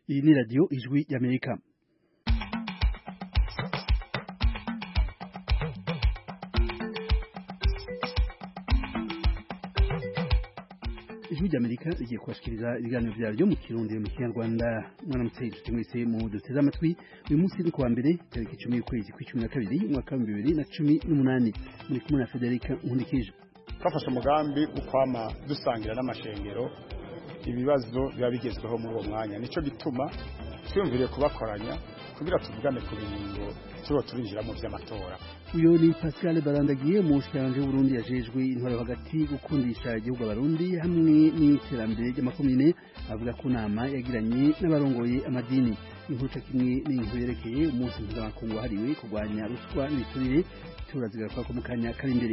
Iyi ni radio Ijwi y'Amerika. Ijwi ry'Amerika rigiye kubashikiriza ibiganiro vyaryo mu Kirundi mu Kinyarwanda. Mwaramutse inshuti mwese mu duteze amatwi. Uyu munsi ni kuwa mbere tariki 10 y'ukwezi kwa 12 umwaka wa 2018. Muri kumwe na Federica Nkundikije. Twafashe umugambi ukwama dusangira n'amashengero ibibazo biba bigezweho muri uwo mwanya. Nico gituma twiyumviriye kubakoranya kugira tuvugane ku bintu tuba turinjira mu vy'amatora. Uyo ni Pascal Barandagiye mu shanje Burundi yajejwe intwaro hagati gukundisha igihugu abarundi hamwe n'iterambere ry'amakomine, avuga ko nama yagiranye n'abarongoye amadini. Inkuca kimwe n'inkuyerekeye umunsi mpuzamakungu wahariwe kurwanya ruswa n'ibiturire turazigara ko mu kanya kari imbere.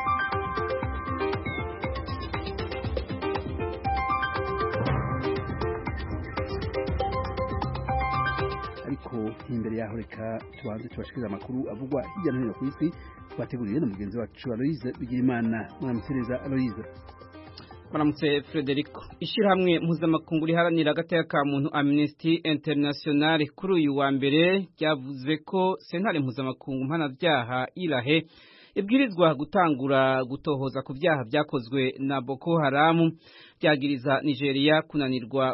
Ariko imbere yaho reka tubanze tubashikiriza amakuru avugwa hirya no hino ku isi twateguriye na mugenzi wacu Aloise Bigirimana. Mwaramusereza Aloise. Mwaramutse Frederico. Ishirahamwe mpuzamakungu riharanira agateka ka muntu Amnesty International kuri uyu wa mbere ryavuze ko sentare mpuzamakungu mpanavyaha Irahe ibwirizwa gutangura gutohoza ku vyaha vyakozwe na Boko Haram, byagiriza Nigeria kunanirwa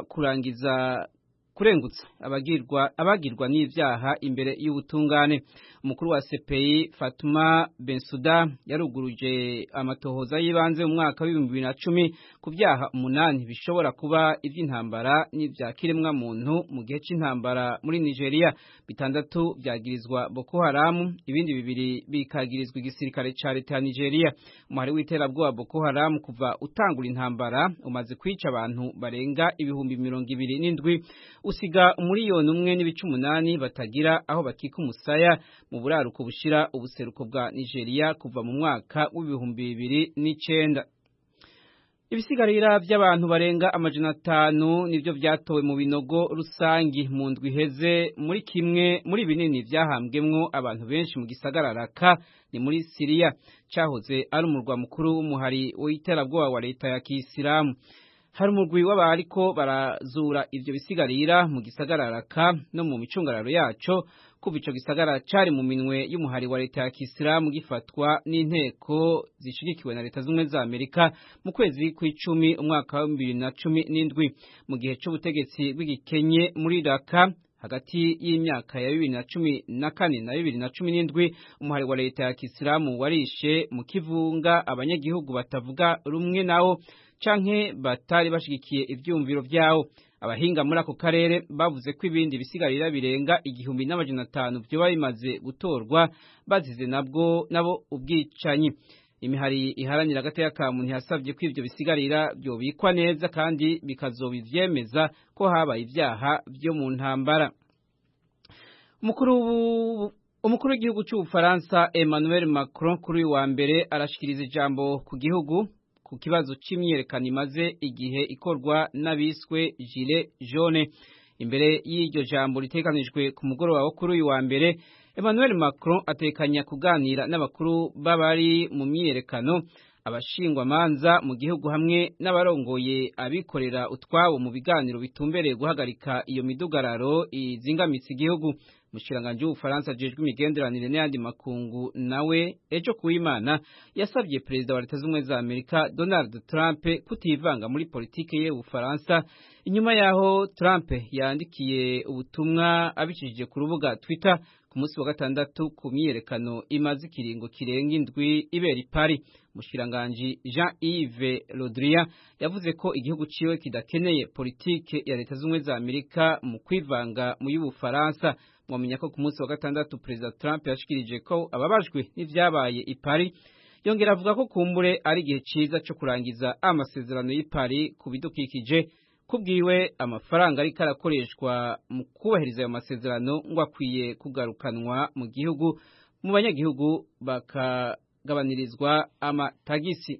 kurengutsa abagirwa n'ivyaha imbere y'ubutungane. Umukuru wa CPI Fatuma Bensouda yaruguruje amatohoza yibanze mu mwaka wa 2010 ku vyaha 8 bishobora kuba ivy'intambara n'ivyakiremwa muntu mu gihe c'intambara muri Nigeria. 6 vyagirizwa Boko Haram, ibindi 2 bikagirizwa igisirikare ca leta ya Nigeria. Umuhari w'iterabwoba Boko Haram kuva utangura intambara umaze kwica abantu barenga 27,000 usiga umuriyoni 1.8 batagira aho bakika umusaya mu buraruko bushira ubuseruko bwa Nigeria kuva mu mwaka w'2009. Ibisigarira by'abantu barenga 500 nivyo vyatowe mu binogo rusangi mu ndwi heze muri binini vyahambwemwo abantu benshi mu gisagara Raqqa ni muri Syria, cahoze ari umurwa mukuru w'umuhari w'iterabwoba wa leta ya Kisilamu. Hari umurwi w'abariko barazura ivyo bisigarira mu gisagara Raqqa no mu micungararo yaco kuva ico gisagara cari mu minwe y'umuhari wa leta ya Kisilamu gifatwa n'inteko zishigikiwe na leta z'ubumwe za Amerika mu kwezi kw'icumi umwaka wa 2017. Mu gihe c'ubutegetsi bw'igikenye muri Raqqa hagati y'imyaka ya 2014 na 2017 umuhari wa leta ya Kisilamu warishe mu kivunga abanyagihugu batavuga rumwe nawo canke batari bashigikiye ivyumviro vyawo. Abahinga muri ako karere bavuze ko ibindi bisigarira birenga 1,500 vyoba bimaze gutorwa bazize nabo ubwicanyi. Imihari iharanira agateka ka muntu yasavye ko ivyo bisigarira byobikwa neza kandi bikazobivyemeza ko habaye ivyaha vyo mu ntambara. Umukuru w'igihugu c'Ubufaransa Emmanuel Macron kuri uyu wa mbere arashikiriza ijambo ku gihugu ku kibazo c'imyerekano imaze igihe ikorwa n'abiswe gilet jaune. Imbere y'iryo jambo ritekanijwe ku mugoroba wo kuri uyu wa mbere, Emmanuel Macron atekanya kuganira n'abakuru b'abari mu myerekano, abashingwamanza mu gihugu hamwe n'abarongoye abikorera utwabo mu biganiro bitumbereye guhagarika iyo midugararo izingamitse igihugu. Mushiranganje w'Ubufaransa ajejwe imigenderanire n'ayandi makungu nawe ejo kuw'Imana yasabye perezida wa leta z'ubumwe za Amerika Donald Trump kutivanga muri politike ye Ubufaransa, inyuma yaho Trump yandikiye ubutumwa abicishije ku rubuga Twitter ku munsi wa gatandatu ku myerekano imaze ikiringo kirenga indwi ibera i Paris. Mushiranganje Jean-Yves Le Drian yavuze ko igihugu ciwe kidakeneye politike ya leta z'ubumwe za Amerika mu kwivanga mu y'Ubufaransa. Mwamenya ko ku munsi wa gatandatu Perezida Trump yashikirije ko ababajwe n'ivyabaye i Paris, yongera avuga ko kumbure ari igihe ciza cyo kurangiza amasezerano y'i Paris ku bidukikije. Kubwiwe amafaranga ariko arakoreshwa mu kubahiriza ayo masezerano ngo akwiye kugarukanwa mu gihugu, mu banyagihugu bakagabanirizwa amatagisi.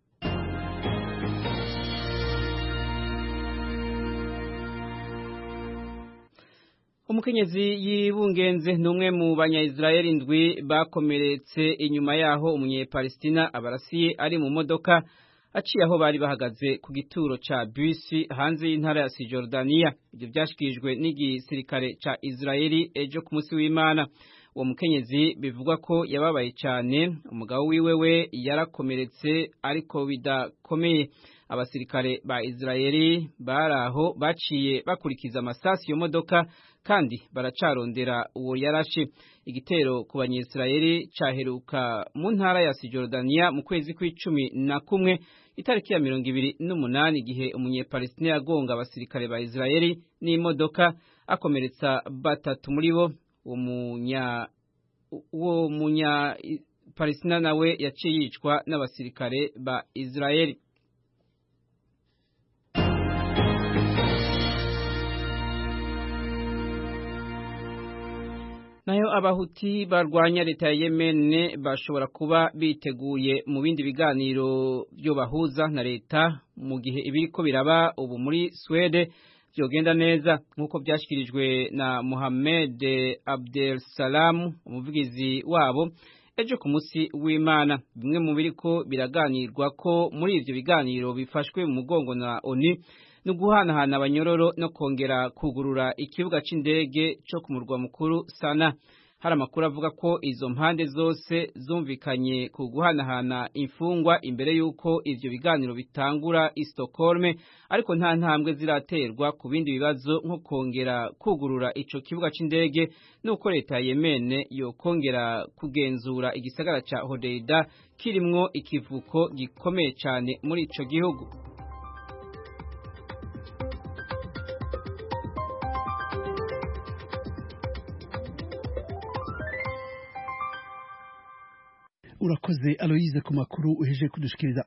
Umukenyezi yibungenze numwe mu banya-Israeli indwi bakomeretse inyuma yaho umunye-Palestina abarasiye ari mu modoka aciye aho bari bahagaze ku gituro ca bisi hanze y'intara ya Cisjordania. Ibyo byashikirijwe n'igisirikare ca Israeli ejo ku munsi w'Imana. Uwo mukenyezi bivugwa ko yababaye cyane, umugabo wiwe we yarakomeretse ariko bidakomeye. Abasirikare ba Israeli baraho baciye bakurikiza amasasi yo modoka kandi baracarondera uwo yarashe. Igitero ku banyisraeli caheruka mu ntara ya Cisjordania mu kwezi kwa11 itariki ya 28 igihe umunyepalestina yagonga abasirikare ba Israeli n'imodoka akomeretsa batatu muri bo. Uwo munya Palestina nawe yaciye yicwa n'abasirikare ba Israeli. Nayo abahuti barwanya leta ya Yemen bashobora kuba biteguye mu bindi biganiro byo bahuza na leta mu gihe ibiriko biraba ubu muri Swede byogenda neza, nk'uko byashyikirijwe na Mohamed Abdel Salam, umuvugizi wabo ejo ku munsi w'Imana. Bimwe mu biriko biraganirwa ko muri ivyo biganiro bifashwe mu mugongo na ONU no guhanahana abanyororo no kongera kugurura ikibuga c'indege cyo ku murwa mukuru Sana. Hari amakuru avuga ko izo mpande zose zumvikanye ku guhanahana imfungwa imbere y'uko ivyo biganiro bitangura i Stockholm, ariko nta ntambwe ziraterwa ku bindi bibazo nko kongera kugurura ico kibuga c'indege nuko leta ya Yemen yo kongera kugenzura igisagara ca Hodeida kirimwo ikivuko gikomeye cyane muri ico gihugu. Urakoze Aloise ku makuru uheje kudushikiriza.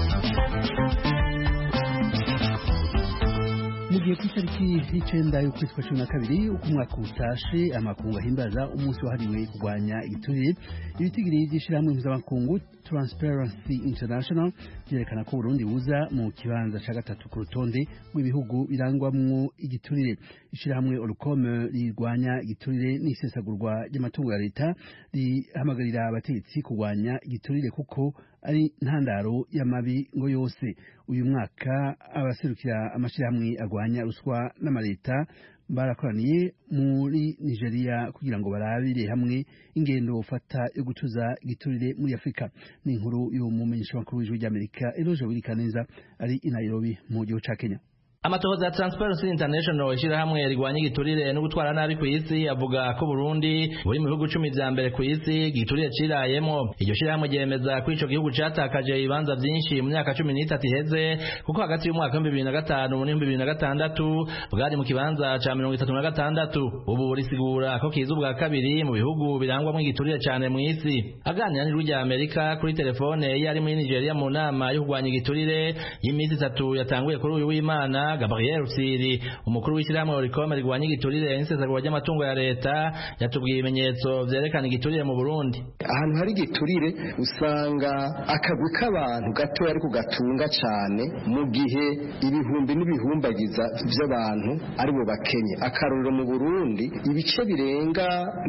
Mugiye kwitariki y'icenda y'ukwezi kwa 12 uko umwaka utashe amakungu ahimbaza umunsi wahariwe kurwanya igiturire. Ibitigiri by'ishirahamwe mpuzamakungu Transparency International byerekana ko Burundi buza mu kibanza ca gatatu ku rutonde rw'ibihugu birangwamwo igiturire. Ishirahamwe Orcom rirwanya igiturire n'isesagurwa ry'amatungo ya leta rihamagarira abategetsi kurwanya igiturire kuko ari ntandaro y'amabi ngo yose. Uyu mwaka abaserukira amashirahamwe agwanya ruswa n'amaleta barakoraniye muri Nigeria kugira ngo barabire hamwe ingendo ufata yo gutuza igiturire muri Afrika. Ni inkuru y'umumenyesha makuru w'ijwi ry'Amerika Eloge Wilikaneza ari i Nairobi mu gihugu ca Kenya. Amatohoza ya Transparency International ishirahamwe rigwanya igiturire no gutwara nabi ku isi avuga ko Burundi buri mu bihugu 10 vya mbere ku isi igiturire cirayemo. Iryo shirahamwe ryemeza ko ico gihugu catakaje ibibanza vyinshi mu myaka 13 iheze, kuko hagati y'umwaka wa 2005 na 2006 bwari mu kibanza ca 36. Ubu burisigura ko kiza ubwa kabiri mu bihugu birangwamwo igiturire cyane mu isi. Aganira n'ijwi rya Amerika kuri telefone yari muri Nigeria mu nama yo kurwanya igiturire y'imisi 3 yatanguye kuri uyu w'Imana, Gabriel Rusiri, umukuru w'ishyirahamwe Oricom rigwanya igiturire n'isesagurwa ry'amatungo ya leta, yatubwiye ibimenyetso vyerekana igiturire mu Burundi. Ahantu hari igiturire usanga akagwi k'abantu gato ariko gatunga cyane, mu gihe ibihumbi n'ibihumbagiza by'abantu ari bo bakenye. Akarorero mu Burundi ibice birenga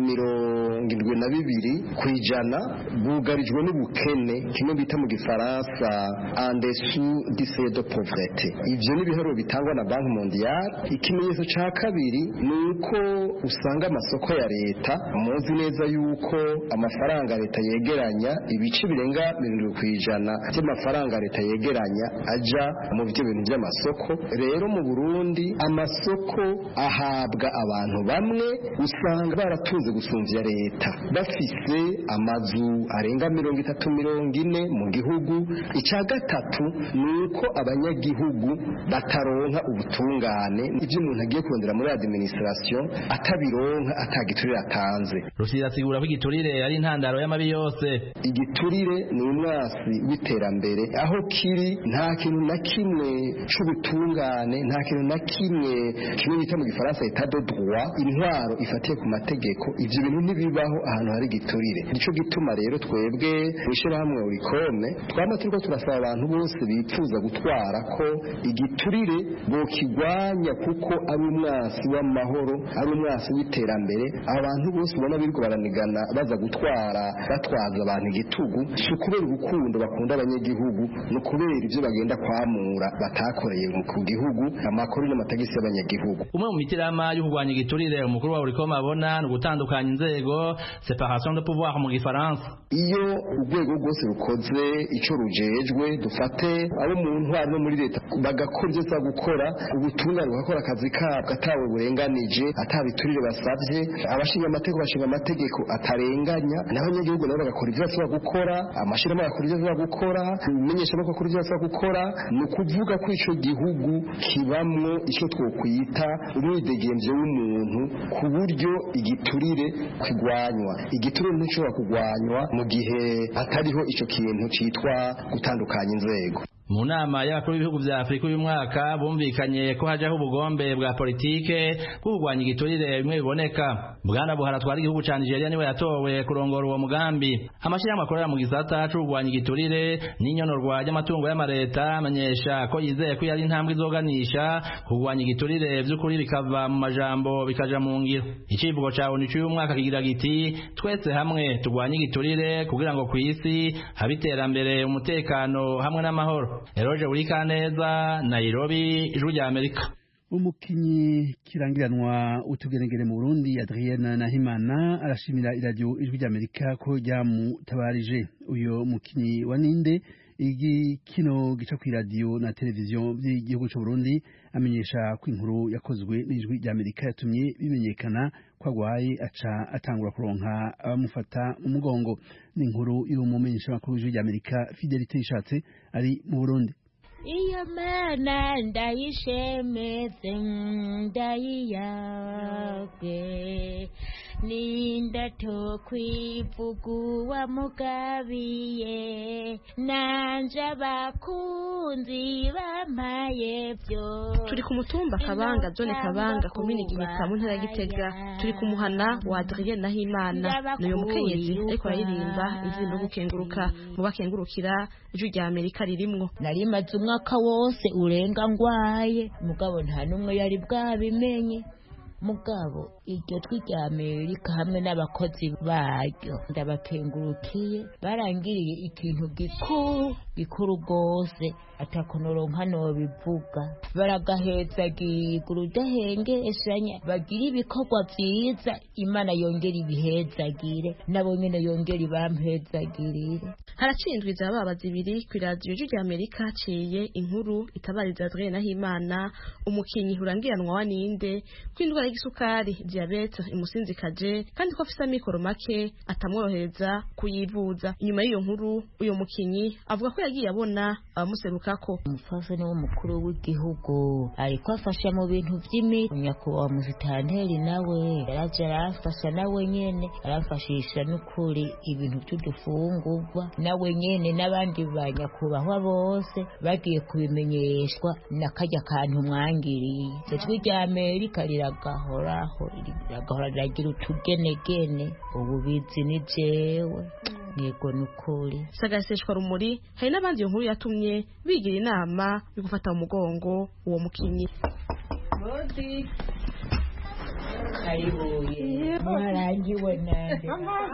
72% bugarijwe n'ubukene, kimwe bita mu gifaransa en dessous du seuil de pauvreté. Ivyo ni biharuro bitangwa na Banki Mondiale. Ikimenyetso ca kabiri nuko usanga amasoko ya leta, muzi neza yuko amafaranga leta yegeranya ibice birenga 70% by'amafaranga leta yegeranya aja mu byo bintu by'amasoko. Rero mu Burundi amasoko ahabwa abantu bamwe usanga baratunze gusumvya leta, bafise amazu arenga 30-40 mu gihugu. Icya gatatu nuko abanyagihugu bataronka ubutungane, ibyo umuntu agiye kurondera muri administration atabironka, atagiturire atanze. Rusira asigura ko igiturire ari intandaro y'amabi yose. Igiturire ni umwasi w'iterambere, aho kiri nta kintu na kimwe c'ubutungane, nta kintu na kimwe bita mu gifaransa etat de droit, intwaro ifatiye ku mategeko. Ivyo bintu ntibibaho ahantu hari igiturire. Nico gituma rero twebwe ishirahamwe Oricom twama turiko turasaba abantu bose bipfuza gutwara ko igiturire bokigwanya kuko ari umwasi w'amahoro ari umwasi w'iterambere abantu bose ubona biriko baranigana baza batwaza abantu igitugu si ukubera urukundo bakunda abanyagihugu ni ukubera ibyo bagenda kwamura batakoreye ku gihugu amakuru n'amatagisi y'abanyagihugu. Umwe mu mitirama yo kurwanya igiturire umukuru wa Urikoma abona ni ugutandukanya inzego, separation de pouvoir mu gifaransa. Iyo urwego rwose rukoze ico rujejwe dufate abo mu ntwari no muri leta bagakora ibyo za gukora ubutungane bugakora akazi kabwo atawe burenganije atabiturire basavye abashinga amategeko atarenganya n'abanyagihugu nabo bagakora ibyo basaba gukora amashirahamwe agakora ibyo basaba gukora ibimenyesha no gukora ibyo basaba gukora ni ukuvuga ko ico gihugu kibamwo ico twokwita umwidegemvyo w'umuntu ku buryo igiturire kwigwanywa igiturire nticobora kugwanywa mu gihe atariho ico kintu citwa gutandukanya inzego. Mu nama y'abakuru b'ibihugu vya Afrika uyu mwaka bumvikanye ko hajaho ubugombe bwa politike bwo kurwanya igiturire bimwe biboneka. Bwana Buhari atwara igihugu ca Nigeria niwe yatowe kurongora uwo mugambi. Amashirahamwe akorera mu gisata co kurwanya igiturire n'inyonorwa ry'amatungo y'amareta amenyesha ko yizeye ko yari intambwe izoganisha kurwanya igiturire vy'ukuri bikava mu majambo bikaja mu ngiro. Icivugo ca ONU cy'uyu mwaka kigira giti twese hamwe turwanye igiturire kugira ngo kw'isi habe iterambere umutekano hamwe n'amahoro. Eroje Urikaneza, Nairobi, Ijwi rya Amerika. Umukinyi kirangiranwa utugenegere mu Burundi Adrien Nahimana arashimira iradio Ijwi rya Amerika ko ryamutabarije. Uyo mukinyi wa ninde kino gica ku radio na televiziyo by'igihugu cy'u Burundi amenyesha ko inkuru yakozwe n'Ijwi rya Amerika yatumye bimenyekana ko agwaye aca atangura kuronka abamufata mu mugongo. Ni inkuru y'umumenyesha makuru w'Ijwi rya Amerika Fidelite Ishatse ari mu Burundi. Iyo mana ndayishemeze ndayiyagwe ninda to kwivugu wa mugabiye nanja bakunzi bamaye byo. Turi ku mutumba Kabanga zone Kabanga komine Giheta mu ntara Gitega. Turi ku muhana wa Adrien Nahimana n'uyo mukenyezi ariko aririmba izina gukenguruka mu bakengurukira Ijwi rya Amerika ririmwo. Nari maze umwaka wose urenga ngwaye mugabo nta numwe yari bwabimenye. Mugabo iryo Jwi rya Amerika hamwe n'abakozi baryo ndabakengurukiye barangiriye ikintu gikuru rwose atakonoronka no bivuga baragaheza giguru dahengeshanya bagira ibikorwa vyiza Imana yongera ibihezagire nabo nyene yongera bampezagirire. Haracindwiza ababazi ibiri ku radio Ijwi rya Amerika haciye inkuru itabariza Adrien Nahimana umukinyi urangiranwa wa ninde kwindwara y'isukari diabete imusinzikaje kandi ko afisa mikoro make atamworohereza kuyivuza. Inyuma y'iyo nkuru uyo mukinyi avuga ko yagiye abona abamuserukako. Umufasha ni w'umukuru w'igihugu ariko afasha mu bintu vy'imiti nyakubahwa Musitanteri nawe yaraje arafasha nawe nyene arafashisha n'ukuri ibintu by'udufungurwa nawe nyene n'abandi banyakubahwa bose bagiye kubimenyeshwa nakarya kantu mwangiriye. Ijwi rya Amerika riragahora riragira utugenegene ububizi ni jewe yego nukuri. Sagaseshwa rumuri hari n'abandi iyo nkuru yatumye bigira inama yo gufata umugongo uwo mukinyi. Rodi karibuye mwarangiwe nande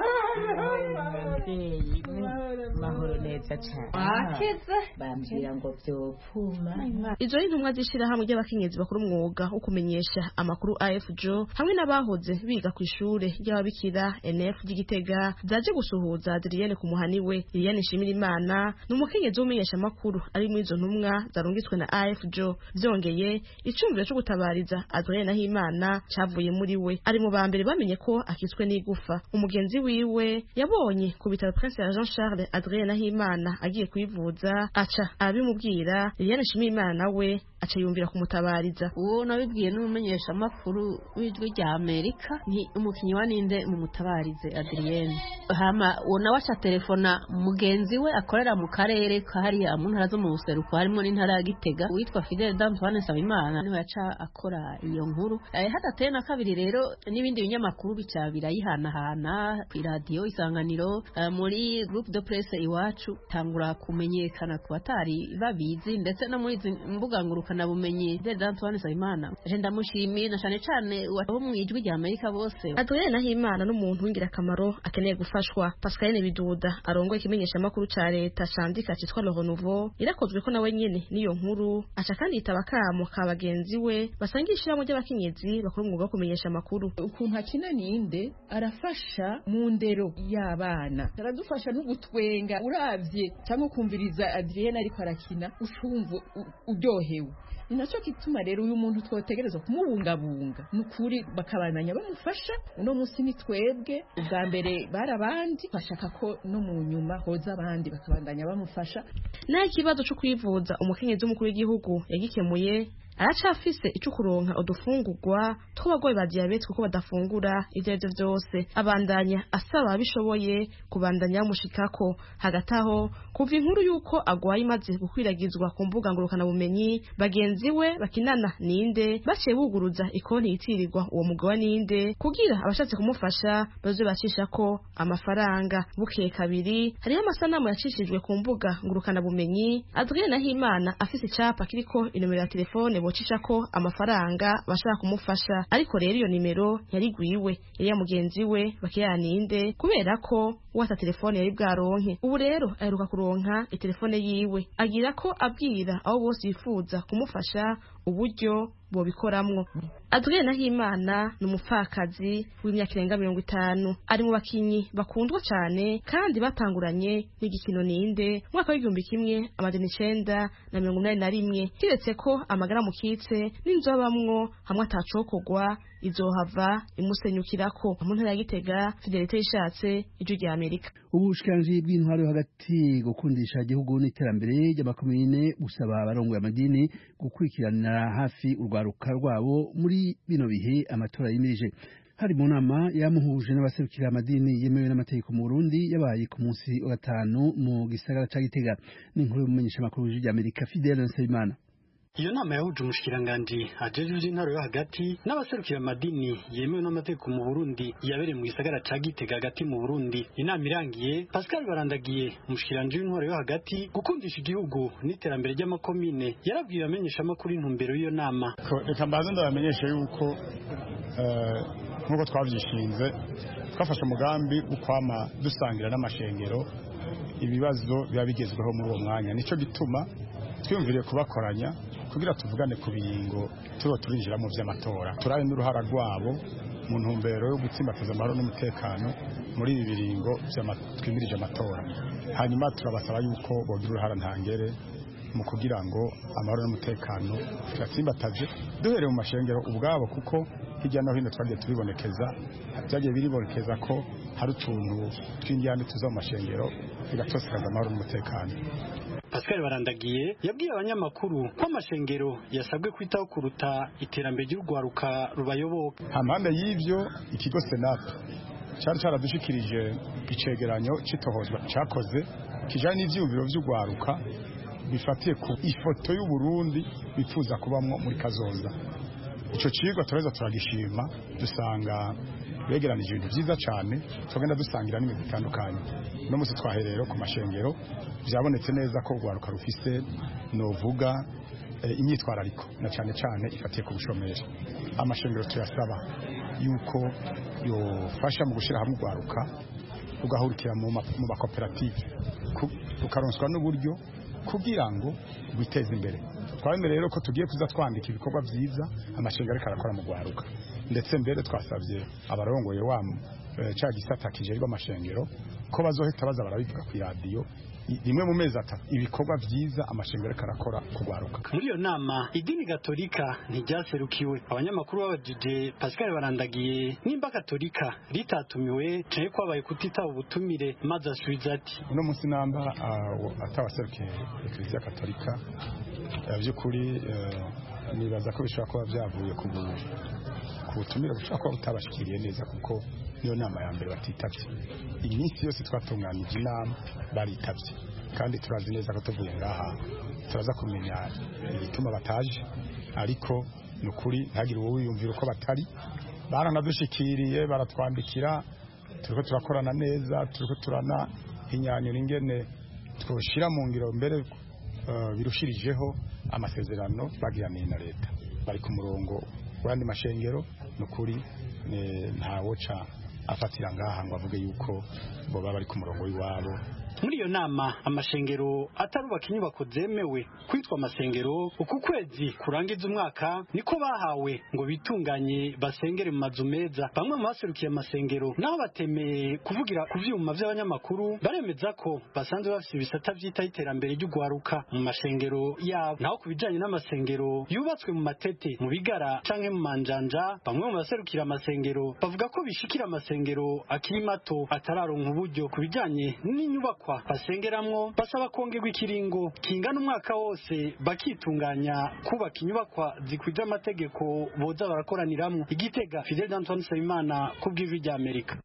mahoro neza cyane bambwira ngo vyopfuma. Izo intumwa zishira hamwe ry'abakenyezi bakuru umwuga wo kumenyesha amakuru AFJO hamwe n'abahoze biga ku ishure ry'ababikira NF ry'Igitega zaje gusuhuza Adrien ku muhaniwe. Liliane Nshimirimana n'umukenyezi w'umenyesha amakuru ari mu izo ntumwa zarungitswe na AFJO. Byongeye icumviro cyo gutabariza Adrien Nahimana cavuye muri we ari mu bambere bamenye ko akitswe n'igufa. Umugenzi wiwe yabonye ku bitaro Prince Jean Charles Adrien Nahimana agiye kwivuza aca abimubwira. Liliane Nshimirimana nawe aca yumvira kumutabariza. Uwo nabibwiye n'umumenyesha makuru w'Ijwi rya Amerika ni umukinyi wa ninde mu mutabarize Adrien. Hama wona wacha telefona mugenzi we akorera mu karere kahari mu ntara zo mu buseruko harimo n'intara ya Gitega witwa Fidel D'Antoine Nsabimana niwe yaca akora iyo nkuru. Hadateye na kabiri rero n'ibindi binyamakuru bica birayihanahana ku radio Isanganiro muri groupe de presse iwacu gutangura kumenyekana ku batari babizi ndetse no muri izi mbuga ngurukana bumenyi Antoine Nsabimana je ndamushimiye na cyane cyane abo mu ijwi rya Amerika bose. Adrien Nahimana n'umuntu w'ingirakamaro akeneye gufashwa. Pascaline Biduda arongoye ikimenyesha makuru ca leta candika citwa Le Renouveau irakozwe ko nawe nyene niyo nkuru aca kandi yitaba kamo ka bagenzi we basangisha mu ry'abakenyezi bakora umwuga wo kumenyesha makuru. Ukuntu akina ninde arafasha mu ndero y'abana aradufasha no gutwenga uravye cyangwa kumviriza Adrien ariko arakina ucumva uryohewe. Ni nacyo kituma rero uyu muntu twotegereza kumubungabunga nukuri bakabandanya bamufasha. Uno munsi ni twebwe ubwa mbere barabandi bashaka ko no mu nyuma hoza abandi bakabandanya bamufasha. Nta kibazo cyo kwivuza umukenyezi w'umukuru w'igihugu yagikemuye aracafise ico kuronka udufungurwa tw'abagwayi ba diabete kuko badafungura ivyo vyose. Abandanya asaba bishoboye kubandanya mushikako. Hagati aho kuva inkuru yuko agwaye imaze gukwiragizwa ku mbuga ngurukana bumenyi bagenzi we bakinana ninde baciye buguruza ikonti yitirirwa uwo mugabo ninde kugira abashatse kumufasha baze bacisha ko amafaranga. Bukeye kabiri hariho amasanamu yacishijwe ku mbuga ngurukana bumenyi Adrien Nahimana afise icapa kiriko inomero ya telefone bocisha ko amafaranga bashaka kumufasha, ariko rero iyo nimero yari gwiwe yari ya mugenzi we bakiyaninde kubera ko wata telefone yari bwaronke. Ubu rero aheruka kuronka telefone yiwe agira ko abwira abo bose bifuza kumufasha uburyo bobikoramwo. Adrien Nahimana n'umupfakazi w'imyaka irenga 50 ari mu bakinyi bakundwa cyane kandi batanguranye n'igikino ninde mwaka w'1981 kiretse ko amagara mukitse n'inzobamwo hamwe atacokogwa izohava imusenyukirako. Mu ntara ya Gitega, Fidelite Ishatse, Ijwi rya Amerika. Ubushikiranganji bw'intwaro hagati gukundisha igihugu n'iterambere ry'amakomine busaba abarongoye amadini gukurikirana hafi urwaruka rwabo muri bino bihe amatora yimirije. Hari mu nama yamuhuje n'abaserukira amadini yemewe n'amategeko mu Burundi yabaye ku munsi wa gatanu mu gisagara ca Gitega. N'inkuru y'umumenyesha makuru w'Ijwi rya Amerika Fidel Nsabimana. Iyo nama yahuje umushikiranganji ajejwe intwaro yo hagati n'abaserukira amadini yemewe n'amategeko mu Burundi yabereye mu gisagara ca Gitega hagati mu Burundi. Inama irangiye Pascal Barandagiye umushikiranganje w'intwaro yo hagati gukundisha igihugu n'iterambere ry'amakomine yarabwiye amenyesha makuru intumbero y'iyo nama. Reka mbaze ndabamenyesha yuko nkuko twavyishinze twafashe umugambi ukwama dusangira n'amashengero ibibazo biba bigezweho muri uwo mwanya. Nico gituma twiyumviriye kubakoranya kugira tuvugane ku biringo turinjira mu vy'amatora, turabe n'uruhara rwabo mu ntumbero yo gutsimbataza amahoro n'umutekano muri ibi biringo twimirije amatora. Hanyuma turabasaba yuko bogira uruhara ntangere mu kugira ngo amahoro n'umutekano tuyatsimbataje duhereye mu mashengero ubwabo, kuko hirya no hino twagiye byagiye biribonekeza ko hari utuntu tw'indyane tuza mu mashengero bigatosekaza amahoro n'umutekano. Pascal Barandagiye yabwiye abanyamakuru ko amashengero yasabwe kwitaho kuruta iterambere ry'urwaruka rubayoboka. Hampande y'ivyo ikigo Senate cyari cyaradushikirije icegeranyo citohozwa cyakoze kijanye n'ivyumviro vy'urwaruka bifatiye ku ifoto y'u Burundi bifuza kubamwo muri kazoza. Ico cigwa tureza turagishima, dusanga begeranije ibintu vyiza cyane, tugenda dusangira n'ibintu bitandukanye. No musi twaherero ku mashengero byabonetse neza ko urwaruka rufise novuga imyitwarariko na cyane cyane ifatiye ku bushomeri. Amashengero tuyasaba yuko yofasha mu gushira hamwe urwaruka rugahurikira mu makoperative rukaronswa n'uburyo kugira ngo rwiteze imbere. Twabemere rero ko tugiye kuza twandika ibikorwa vyiza amashengero ariko arakora mu rwaruka, ndetse mbere twasabye abarongoye ca gisata kijerirwa amashengero ko bazohita baza barabivuga ku radio rimwe mu mezi atatu ibikorwa vyiza amashengero ariko arakora kugwaruka. Muri iyo nama idini gatolika ntiryaserukiwe. Abanyamakuru babajije Pascal Barandagiye nimba gatolika ritatumiwe canke ko abaye kutitaba ubutumire, maze asubiza ati uno munsi namba atabaserukiye Eklezia Katolika by'ukuri nibaza ko bishobora kuba byavuye ku butumire bushobora kuba butabashikiriye neza, kuko niyo nama ya mbere batitavye. Iminsi yose twatunganije inama baritavye, kandi turazi neza ko tuvuye ngaha turaza kumenya ibituma bataje, ariko nukuri ntagire uwo wiyumvira uko batari. Baranadushikiriye baratwandikira, turiko turakorana neza, turiko turana hinyanyura ingene twoshira mu ngiro mbere birushirijeho amasezerano bagiraniye na leta bari ku murongo w'andi mashengero nukuri ntawo ca afatira ngaha ngo avuge yuko bo baba bari ku murongo w'iwabo. Muri iyo nama amashengero atarubaka inyubako zemewe kwitwa amasengero uku kwezi kurangiza umwaka niko bahawe ngo bitunganye basengere mu mazu meza. Bamwe mu baserukiye amasengero naho batemeye kuvugira ku vyuma vy'abanyamakuru baremeza ko basanzwe bafite ibisata vyita iterambere ry'ugwaruka mu mashengero yabo. Naho kubijanye n'amasengero yubatswe mu matete mu bigara canke mu manjanja, bamwe mu baserukira amasengero bavuga ko bishikira amasengero akiri mato atararonka uburyo kubijanye n'inyubako basengeramwo, basaba kongerwa ikiringo kingana umwaka wose bakitunganya kubaka inyubakwa zikwije amategeko boza barakoraniramwo. Igitega, Fidel Antoine Nsabimana ku bw'Ijwi rya Amerika.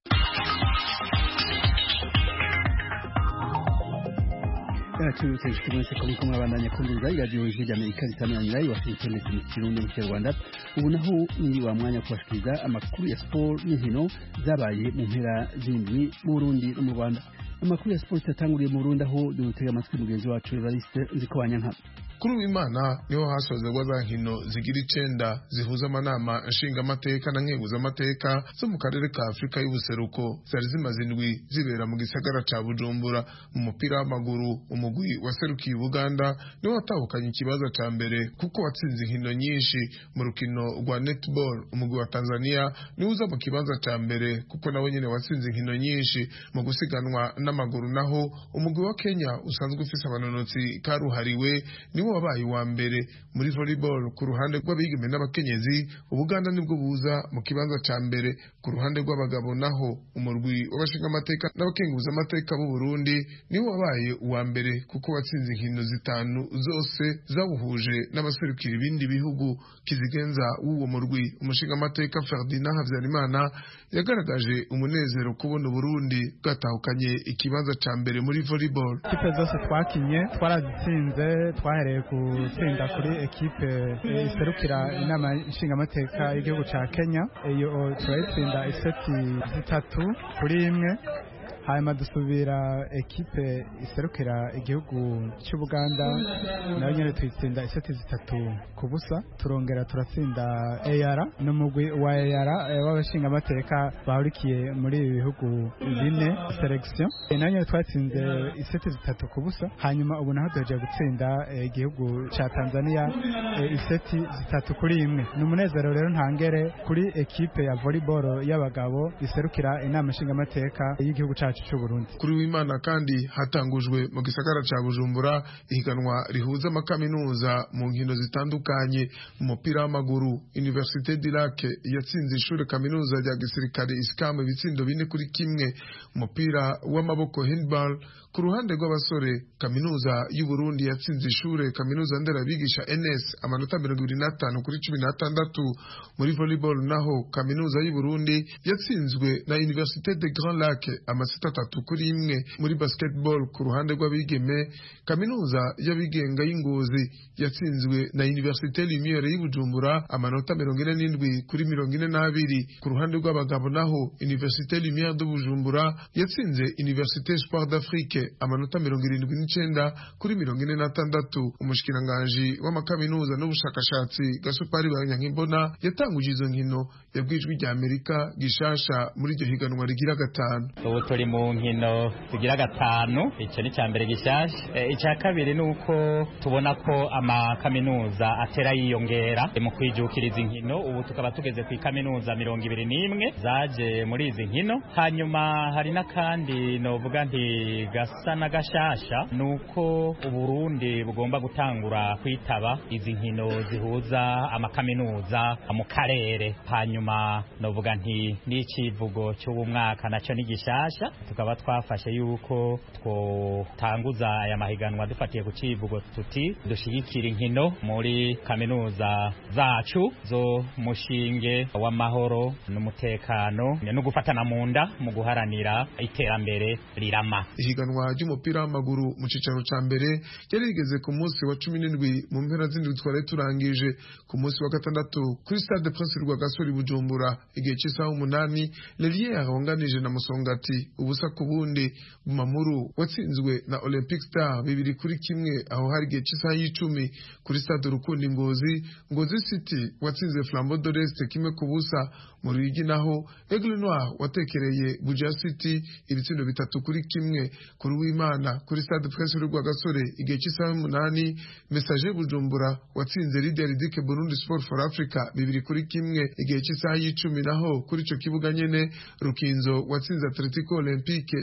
Cyaracurutse ishimwe ko muko mwabandanya kumviriza iradiyo Ijwi rya Amerika ritananira i Washington DC mu Kirundi mu Kinyarwanda. Ubu naho ni wa mwanya kubashikiriza amakuru ya sport n'inkino zabaye mu mpera z'indwi mu Burundi no mu Rwanda. Amakuru ya sport yatanguriye mu Burundi aho dutega amatwi mugenzi wacu Evariste Nzikobanyanka. Kuri w'Imana niho hasozerwa za nkino zigira 9 zihuza amanama nshingamateka na nkenguzamateka zo mu karere ka Afrika y'ubuseruko zari zimaze indwi zibera mu gisagara ca Bujumbura. Mu mupira w'amaguru umugwi waserukiye Uganda niho watahukanye ikibazo ca mbere kuko watsinze inkino nyinshi. Mu rukino rwa netball umugwi wa Tanzania niho uza mu kibanza ca mbere kuko nawe nyene watsinze inkino nyinshi. Mu gusiganwa n'amaguru naho umugwi wa Kenya usanzwe ufise abanonotsi karuhariwe niwo wabaye wa mbere. Muri volleyball ku ruhande rw'abigeme n'abakenyezi Ubuganda nibwo buza mu kibanza ca mbere. Ku ruhande rw'abagabo naho umurwi w'abashinga amateka n'abakenguza amateka b'u Burundi niwo wabaye wa mbere kuko watsinze inkino 5 zose zawuhuje n'abaserukira ibindi bihugu. Kizigenza w'uwo murwi umushinga amateka Ferdinand Havyarimana yagaragaje umunezero kubona Burundi bwatahukanye ikibanza ca mbere muri volleyball. Ikipe zose twakinye twarazitsinze, twahereye gutsinda kuri ekipe iserukira inama nshingamateka y'igihugu ca Kenya. Iyo turayitsinda iseti 3-1. hanyuma dusubira ekipe iserukira igihugu cy'Ubuganda nayo nyene tuyitsinda iseti 3-0. turongera turatsinda AR n'umugwi wa AR w'abashinga amateka bahurikiye muri ibi bihugu bine selection nayo nyene twatsinze iseti 3-0. hanyuma ubu naho duhejeje gutsinda igihugu ca Tanzania iseti 3-1. n'umunezero rero ntangere kuri ekipe ya volleyball y'abagabo iserukira inama nshinga amateka y'igihugu ca Burundi. Kuri w'Imana kandi hatangujwe mu gisagara ca Bujumbura ihiganwa rihuza amakaminuza mu nkino zitandukanye. Mu mupira w'amaguru Université du Lac yatsinze ishure kaminuza rya gisirikare ISCAM ibitsindo 4-1. Umupira w'amaboko handball ku ruhande rw'abasore kaminuza y'u Burundi yatsinze ishure kaminuza nderabigisha NS amanota 25-16. Muri volleyball naho kaminuza y'u Burundi yatsinzwe na Université de Grand Lac amasita 3-1. Muri basketball ku ruhande rw'abigeme kaminuza y'abigenga y'Ingozi yatsinzwe na Université Lumière y'Ibujumbura amanota 47-42. Ku ruhande rw'abagabo naho Université Lumière de Bujumbura yatsinze Université Espoir d'Afrique amanota 79-46. Umushikiranganje w'amakaminuza n'ubushakashatsi Gasupari Banyankimbona yatanguje izo nkino yabwijwe rya Amerika gishasha muri iryo higanwa rigira 5. Ubu turi mu nkino zigira 5. Icyo ni cya mbere gishasha. Icya kabiri nuko tubona ko amakaminuza atera yiyongera mu kwijukiriza inkino. Ubu tukaba tugeze ku kaminuza 21 zaje muri izi nkino. Hanyuma hari nakandi novuga nti gasa na gashasha nuko Uburundi bugomba gutangura kwitaba izi nkino zihuza amakaminuza mu karere. Hanyuma novuga nti n'icivugo cy'ubumwaka naco ni gishasha. Tukaba twafashe yuko twotanguza aya mahiganwa dufatiye ku civugo tuti dushigikira inkino muri kaminuza zacu zo mushinge w'amahoro n'umutekano no gufatana mu nda mu guharanira iterambere rirama. Ihiganwa ihiganwa ry'umupira w'amaguru mu cicaro ca mbere yari rigeze ku munsi wa 17 mu mpera z'indwi twari turangije ku munsi wa gatandatu kuri Stade Prince Rwagasore Bujumbura igihe cy'isaha 8 Levier wanganije na Musongati ubusa ku bundi. Bumamuru watsinzwe na Olympic Star 2-1 aho hari igihe cy'isaha 10 kuri Stade Rukundi Ngozi City watsinze Flambeau de l'Est 1-0 mu Ruyigi naho Aigle Noir watekereye Buja City ibitsindo 3-1 kuri w'Imana kuri Stade Prince Rwagasore igihe cy'isaha 8 Messager Bujumbura watsinze Leader Dike Burundi Sport for Africa 2-1 igihe cy'isaha 10 naho kuri ico kibuga nyene Rukinzo watsinze Atletico Olympique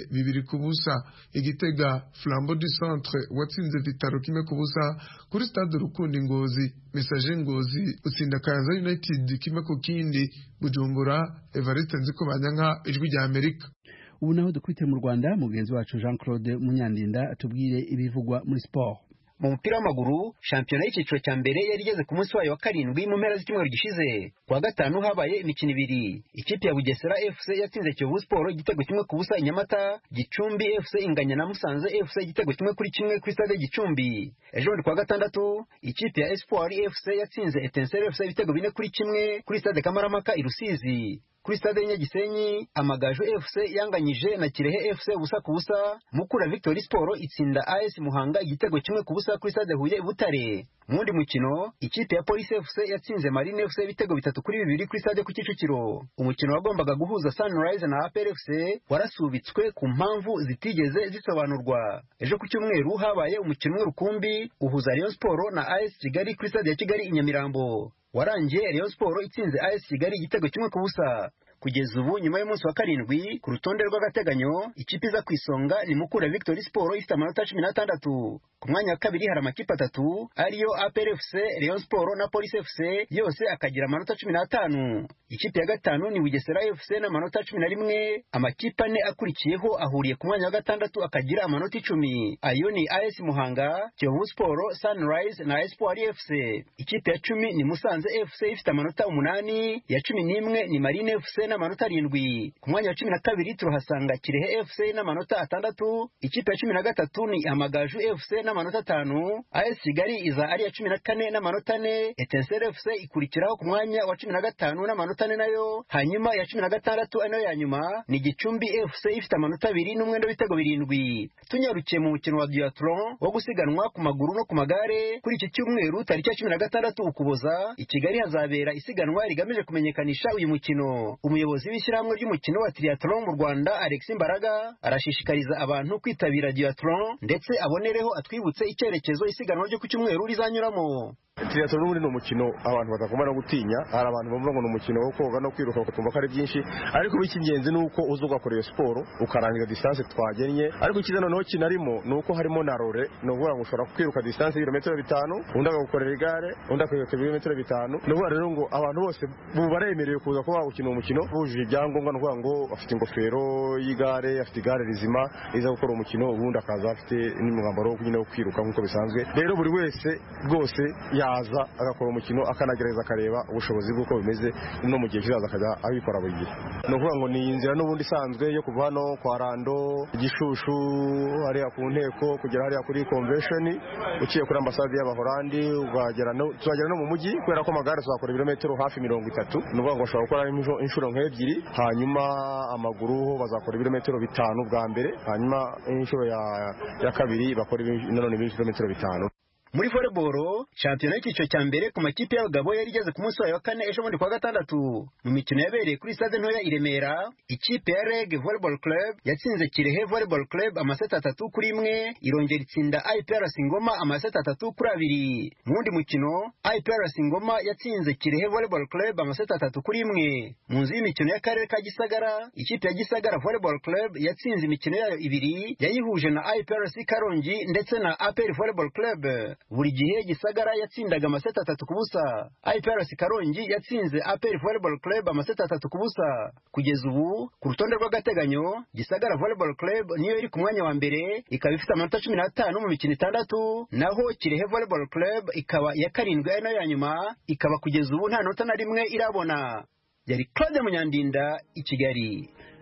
2-0 Igitega Flambeau du Centre watsinze Vitaro 1-0 kuri Stade Rukundi Ngozi Messager Ngozi utsinda Kayanza United 1-0 Bujumbura Evariste Nzikobanyanka ijwi rya Amerika. Ubu naho dukwite mu Rwanda mugenzi wacu Jean Claude Munyandinda atubwire ibivugwa muri sport. Mu mupira w'amaguru shampiyona y'iciciro cya mbere yari igeze ku munsi wayo wa 7 mu mpera z'icyumweru gishize. Kuwa gatanu habaye imikino ibiri. Ikipe ya Bugesera FC yatsinze Kiyovu Sport igitego 1-0 i Nyamata. Gicumbi FC inganya na Musanze FC igitego 1-1 kuri Stade Gicumbi. Ejo kuwa gatandatu ikipe ya Espoir FC yatsinze Etincelle FC ibitego 4-1 kuri Stade Kamaramaka i Rusizi. Kuri Stade Nyagisenyi Amagaju FC yanganyije na Kirehe FC ubusa ku busa. Mukura Victory Sport itsinda AS Muhanga igitego 1-0 kuri Stade Huye Butare. Mundi mukino ikipe ya Police FC yatsinze Marine FC ibitego 3-2 kuri Stade ku Kicukiro. Umukino wagombaga guhuza Sunrise na APR FC warasubitswe ku mpamvu zitigeze zisobanurwa. Ejo ku cyumweru habaye umukino w'urukumbi uhuza Rayon Sport na AS Kigali kuri Stade ya Kigali i Nyamirambo. Warangiye Rayon Sport itsinze AS Kigali igitego 1-0. Kugeza ubu nyuma y'umunsi wa 7 ku rutonde rw'agateganyo ikipe iza kwisonga ni Mukura Victory Sport ifite amanota 16. Ku mwanya wa kabiri hari amakipe 3 ariyo APR FC, Rayon Sport na Police FC yose akagira amanota 15. Ikipe ya gatanu ni Bugesera FC n'amanota 11. Amakipe 4 akurikiyeho ahuriye ku mwanya wa 6 akagira amanota 10. Ayo ni AS Muhanga, Kiyovu Sport, Sunrise na Espoir FC. Ikipe ya 10 ni Musanze FC ifite amanota 8. Ya 11 ni Marine FC n'amanota 7. Ku mwanya wa 12 turahasanga Kirehe FC n'amanota 6. Ikipe ya 13 ni Amagaju FC n'amanota 5. AS Kigali iza ari ya 14 n'amanota 4. Etincelle FC ikurikiraho ku mwanya wa 15 n'amanota 4 nayo. Hanyuma ya 16 ano ya nyuma ni Gicumbi FC ifite amanota 2 n'umwendo w'ibitego 7. Tunyarukiye mu mukino wa duathlon wo gusiganwa ku maguru no ku magare kuri iki cyumweru tariki ya 16 Ukuboza i Kigali hazabera isiganwa rigamije kumenyekanisha uyu mukino. Umuyobozi w'ishyirahamwe ry'umukino wa triathlon mu Rwanda Alex Mbaraga arashishikariza abantu kwitabira duathlon ndetse abonereho atwibutse icyerekezo isiganwa ryo ku cyumweru rizanyuramo. Triathlon ni umukino abantu batagomba no gutinya. Hari abantu bumva ngo ni umukino wo koga no kwiruka ukumva ko ari byinshi, ariko icy'ingenzi ni uko uza ugakora iyo siporo ukarangiza distance twagennye. Ariko ikiza noneho kinarimo ni uko harimo na role, ni ukuvuga ngo ushobora kwiruka distance y'ibirometero 5, undi agakorera igare, undi akiruka ibirometero 5. Ni ukuvuga rero ngo abantu bose baremerewe kuza kuba gukina umukino bujuje ibyangombwa. Ni ukuvuga ngo afite ingofero y'igare, afite igare rizima iza gukora umukino, ubundi akaza afite n'umwambaro wo kwiruka nk'uko bisanzwe. Rero buri wese rwose aza agakora umukino akanagereza akareba ubushobozi bw'uko bimeze no mu gihe kizaza akajya abikora buri gihe. Ni ukuvuga ngo ni inzira n'ubundi isanzwe yo kuva hano kwa Rando Gishushu hariya ku nteko kugera hariya kuri convention uciye kuri ambasade y'Abahorandi tuzagera no mu mujyi, kubera ko amagare tuzakora ibirometero hafi 30. Ni ukuvuga ngo bashobora gukora inshuro nk'ebyiri, hanyuma amaguru bazakora ibirometero 5 bwa mbere, hanyuma inshuro ya kabiri bakora nanone ibirometero 5. Muri volleyball shampiyona y'icyiciro cya mbere ku makipe y'abagabo yari igeze ku munsi wa 4 ejo bundi kwa gatandatu. Mu mikino yabereye kuri stade ntoya i Remera, ikipe ya REG Volleyball Club yatsinze Kirehe Volleyball Club amaseta 3-1, irongera itsinda IPRC Ngoma amaseta 3-2. Mu wundi mukino IPRC Ngoma yatsinze Kirehe Volleyball Club amaseta 3-1. Mu nzu y'imikino y'akarere ka Gisagara, ikipe ya Gisagara Volleyball Club yatsinze imikino yayo ibiri yayihuje na IPRC Karongi ndetse na APR Volleyball Club. Buri gihe Gisagara yatsindaga amaseta 3-0. IPRC Karongi yatsinze APR Volleyball Club amaseta 3-0. Kugeza ubu ku rutonde rw'agateganyo Gisagara Volleyball Club niyo iri ku mwanya wa mbere, ikaba ifite amanota 15 mu mikino 6, naho Kirehe Volleyball Club ikaba ya 7 nayo ya nyuma, ikaba kugeza ubu nta nota na rimwe irabona. Yari Claude Munyandinda i Kigali.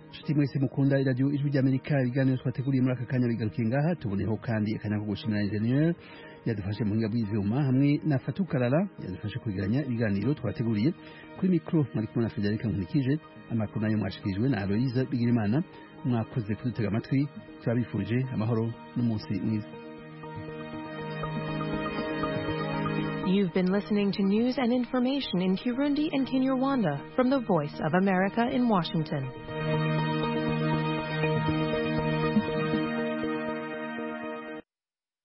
nshuti mwese mukunda iradiyo ijwi ry'Amerika ibiganiro twateguriye muri aka kanya bigarukiye ngaha tuboneho kandi akanya ko gushimira ingenieur yadufashe mu buhinga bw'ivyuma hamwe na Fatukarara yadufashe kwegeranya ibiganiro twateguriye kuri mikro muri kumwe na Frederic Nkulikije amakuru nayo mwashikirijwe na Aloise Bigirimana mwakoze kudutega amatwi turabifurije amahoro n'umunsi mwiza. You've been listening to news and information in Kirundi and Kinyarwanda from the Voice of America in Washington.